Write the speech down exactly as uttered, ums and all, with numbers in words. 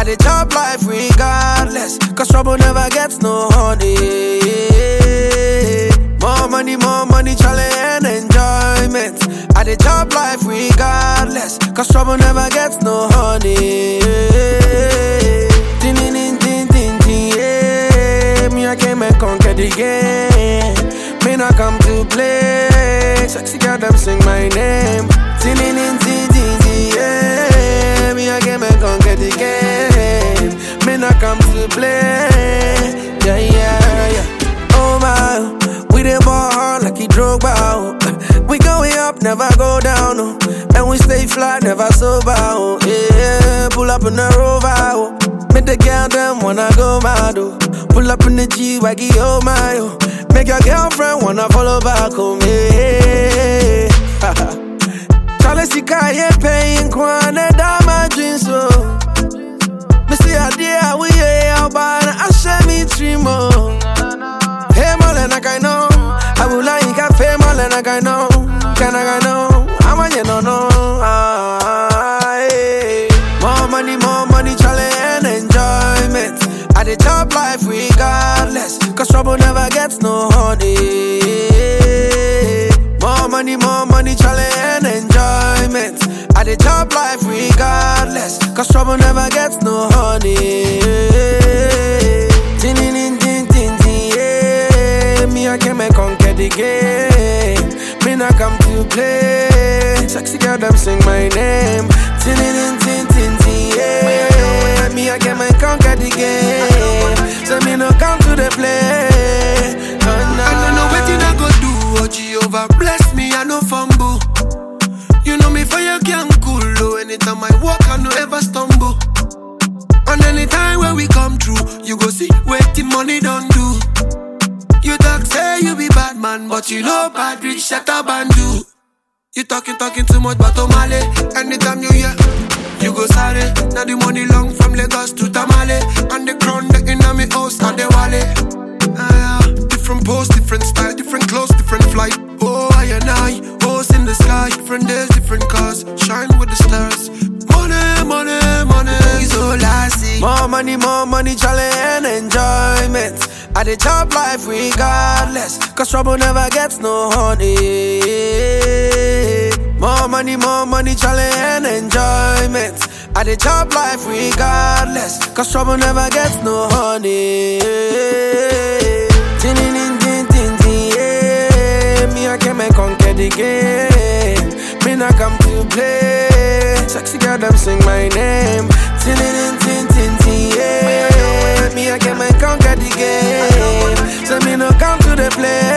dey chop life regardless, cause trouble never gets no honey. More money, more money, challenge and enjoyment. I dey chop life regardless, cause trouble never gets no honey. Din din din din din din, yeah. Me I came and conquered the game. Me not come to play. Sexy girl, them sing my name. Din din din din din din, yeah. Me I came and conquered the game. Me not come to play. Yeah yeah yeah. Oh my. We dey ball hard like he Drogba, oh. We going up, never go down, oh. And we stay fly, never sober, oh. Yeah, pull up in the Rover, oh. Make the girl them wanna go mad, oh. Pull up in the G-Waggy, oh my, oh. Make your girlfriend wanna follow back home, yeah. Charlie Sika, yeah, paying Kwane, down my dreams, oh. Me see a day, we yeah, but I share me dream, oh. Hey, Molena, I know. I will like a fame, Molena, I know. Can I know? I'm a you know, no. Ah, hey. More money, more money, challenge and enjoyment. I dey chop life regardless, cause trouble never gets no honey. More money, more money, challenge and enjoyment. I dey chop life regardless, cause trouble never gets no honey. Din din din din din din, yeah. Me I came and conquered the game. Me not come to play. Sexy girl, them sing my name. Din din din din din din, yeah. Me I came and conquered the game. So me no come to the play. No, no. I don't know what I go do. Oh Jehovah bless me, I no fumble. You know me fire can cool. Oh, anytime I walk, I no ever stumble. And anytime when we come through, you go see what the money don't do. You talk say you be bad man, but you know bad rich shut up and do. You talking, talking too much, but Omale. Anytime you hear, you go sorry. Now the money long from Lagos to Tamale. And the crown the inna me house and the wallet. Ah, different pose, different style, different clothes, different flight. Oh, I and I, hoes in the sky. Different days, different cars, shine with the stars. Money, money, money is all I see. More money, more money, challenge and enjoyment. I dey chop life regardless, cause trouble never gets no honey. More money, more money, challenge and enjoyment. I dey chop life regardless, cause trouble never gets no honey. Din din din din din din, yeah. Me I came and conquered the game. Me not come to play. Sexy girl, them sing my name. Din din din din din din, yeah. Me I came and conquered the game. So me no come to the play.